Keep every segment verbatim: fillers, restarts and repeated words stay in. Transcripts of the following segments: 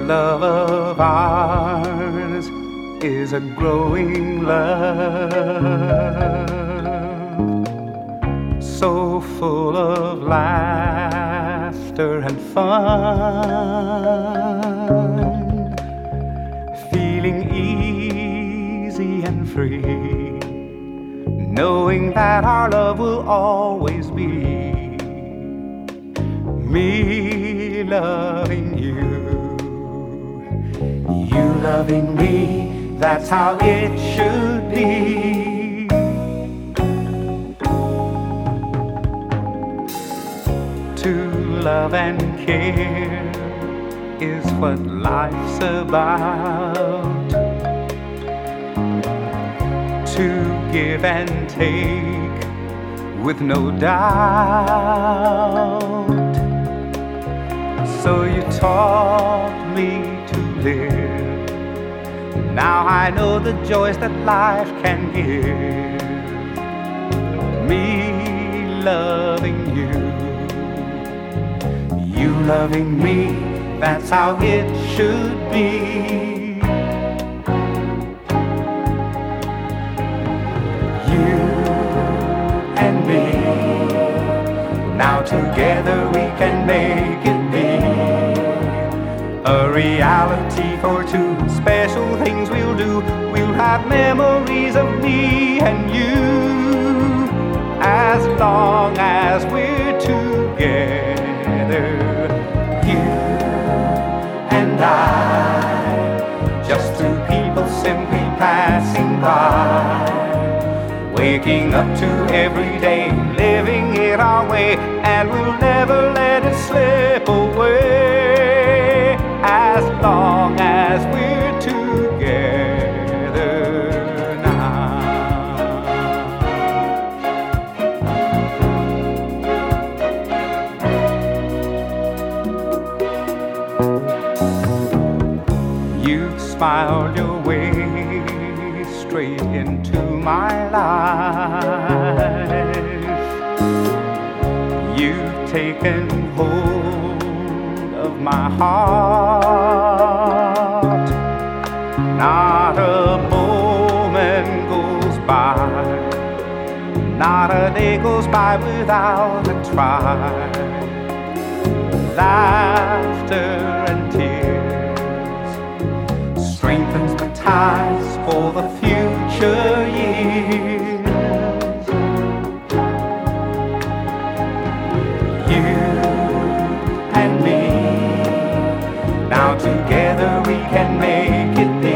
love of ours is a growing love, so full of laughter and fun, feeling easy and free, knowing that our love will always be me loving you, you loving me, that's how it should be. To love and care is what life's about, to give and take with no doubt. So you taught me to live, now I know the joys that life can give. Me loving you, you loving me, that's how it should be. You and me, now together we can make it be a reality for two special things we'll do. We'll have memories of me and you, as long as we're together. You and I, just two people simply passing by, waking up to every day, living it our way, and we'll never let it slip away, as long as we're together now. You've smiled your way straight into my life. You've taken hold of my heart. Not a moment goes by, not a day goes by without a try. Laughter and tears strengthens the ties for the future years. You and me, now together we can make it be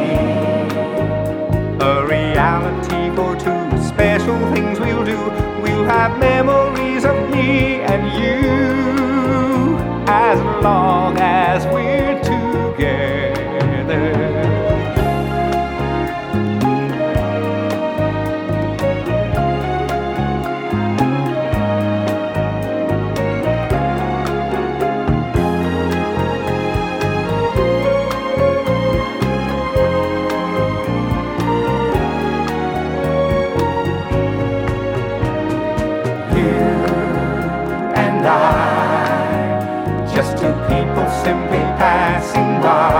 a reality for two special things we'll do. We'll have memories of me and you, as long as we're together. Just two people simply passing by,